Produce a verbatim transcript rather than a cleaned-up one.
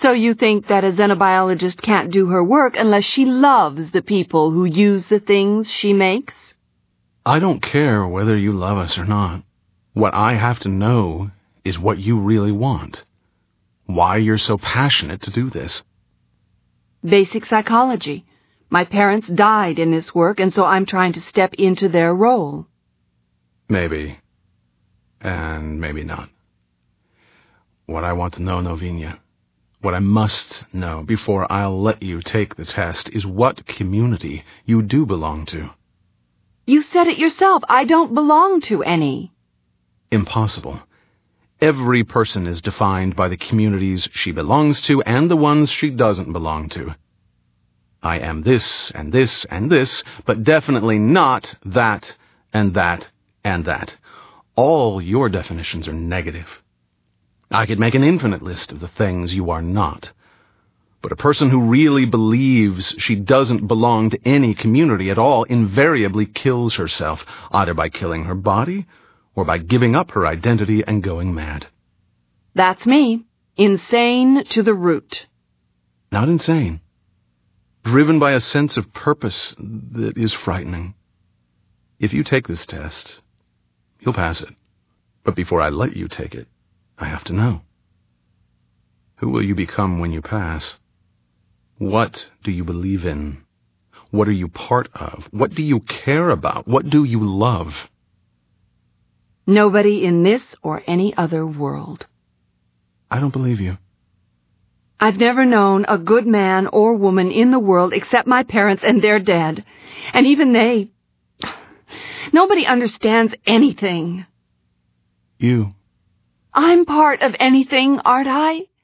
So you think that a xenobiologist can't do her work unless she loves the people who use the things she makes? I don't care whether you love us or not. What I have to know is what you really want. Why you're so passionate to do this. Basic psychology. My parents died in this work, and so I'm trying to step into their role. Maybe. And maybe not. What I want to know, Novinia, what I must know before I'll let you take the test, is what community you do belong to. You said it yourself. I don't belong to any. Impossible. Every person is defined by the communities she belongs to and the ones she doesn't belong to. I am this and this and this, but definitely not that and that and that. All your definitions are negative. I could make an infinite list of the things you are not. But a person who really believes she doesn't belong to any community at all invariably kills herself, either by killing her body or by giving up her identity and going mad. That's me. Insane to the root. Not insane. Driven by a sense of purpose that is frightening. If you take this test, you'll pass it. But before I let you take it, I have to know. Who will you become when you pass? What do you believe in? What are you part of? What do you care about? What do you love? Nobody in this or any other world. I don't believe you. I've never known a good man or woman in the world except my parents, and they're dead. And even they... Nobody understands anything. You. I'm part of anything, aren't I?